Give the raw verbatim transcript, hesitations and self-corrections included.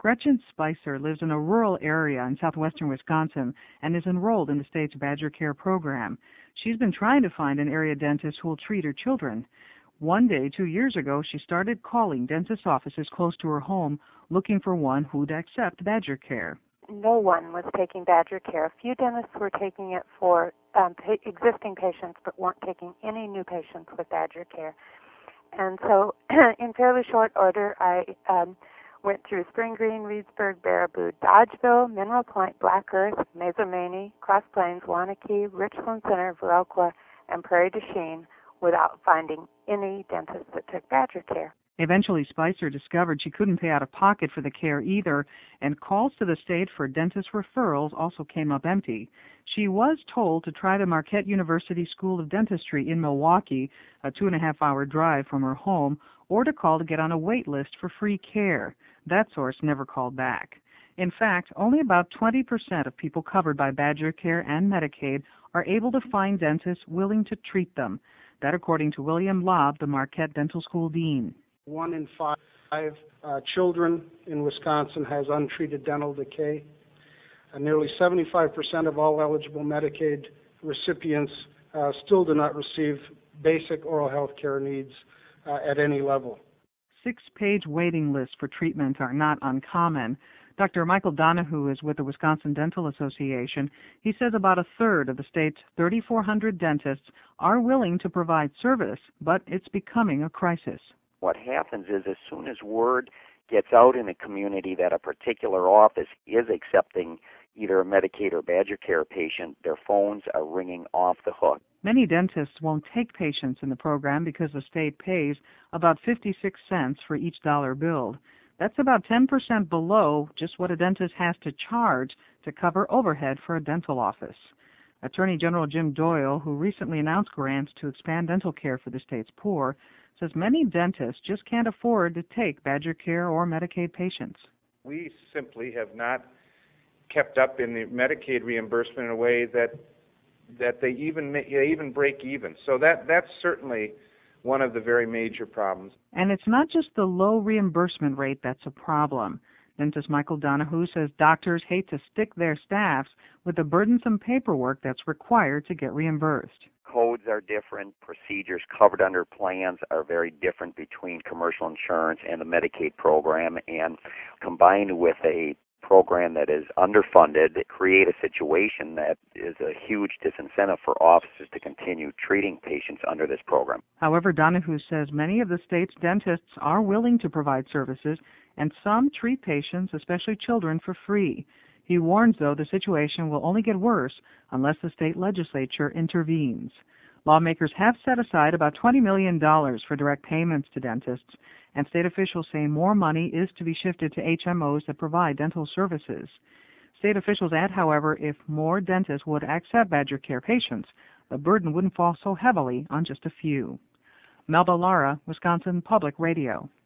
Gretchen Spicer lives in a rural area in southwestern Wisconsin and is enrolled in the state's Badger Care program. She's been trying to find an area dentist who will treat her children. One day, two years ago, she started calling dentist offices close to her home, looking for one who'd accept Badger Care. No one was taking Badger Care. A few dentists were taking it for um, pa- existing patients, but weren't taking any new patients with Badger Care. And so, in fairly short order, I um, went through Spring Green, Reedsburg, Baraboo, Dodgeville, Mineral Point, Black Earth, Mazomanie, Cross Plains, Waunakee, Richland Center, Viroqua, and Prairie du Chien without finding any dentist that took Badger Care. Eventually, Spicer discovered she couldn't pay out of pocket for the care either, and calls to the state for dentist referrals also came up empty. She was told to try the Marquette University School of Dentistry in Milwaukee, a two-and-a-half-hour drive from her home, or to call to get on a wait list for free care. That source never called back. In fact, only about twenty percent of people covered by Badger Care and Medicaid are able to find dentists willing to treat them. That according to William Lobb, the Marquette Dental School dean. One in five uh, children in Wisconsin has untreated dental decay. Uh, nearly seventy-five percent of all eligible Medicaid recipients uh, still do not receive basic oral health care needs uh, at any level. Six-page waiting lists for treatment are not uncommon. Doctor Michael Donahue is with the Wisconsin Dental Association. He says about a third of the state's three thousand four hundred dentists are willing to provide service, but it's becoming a crisis. What happens is as soon as word gets out in the community that a particular office is accepting either a Medicaid or Badger Care patient, their phones are ringing off the hook. Many dentists won't take patients in the program because the state pays about fifty-six cents for each dollar billed. That's about ten percent below just what a dentist has to charge to cover overhead for a dental office. Attorney General Jim Doyle, who recently announced grants to expand dental care for the state's poor, says many dentists just can't afford to take Badger Care or Medicaid patients. We simply have not kept up in the Medicaid reimbursement in a way that that they even they even break even. So that that's certainly one of the very major problems. And it's not just the low reimbursement rate that's a problem. Dentist Michael Donahue says doctors hate to stick their staffs with the burdensome paperwork that's required to get reimbursed. Codes are different. Procedures covered under plans are very different between commercial insurance and the Medicaid program. And combined with a program that is underfunded, create a situation that is a huge disincentive for offices to continue treating patients under this program. However, Donahue says many of the state's dentists are willing to provide services, and some treat patients, especially children, for free. He warns, though, the situation will only get worse unless the state legislature intervenes. Lawmakers have set aside about twenty million dollars for direct payments to dentists, and state officials say more money is to be shifted to H M Os that provide dental services. State officials add, however, if more dentists would accept Badger Care patients, the burden wouldn't fall so heavily on just a few. Melba Lara, Wisconsin Public Radio.